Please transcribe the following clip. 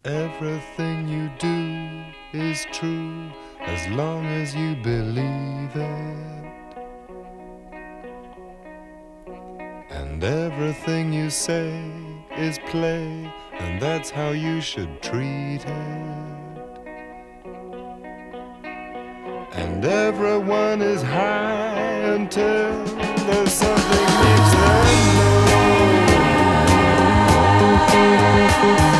Everything you do is true as long as you believe it. And everything you say is play, and that's how you should treat it. And everyone is high until there's something makes them know.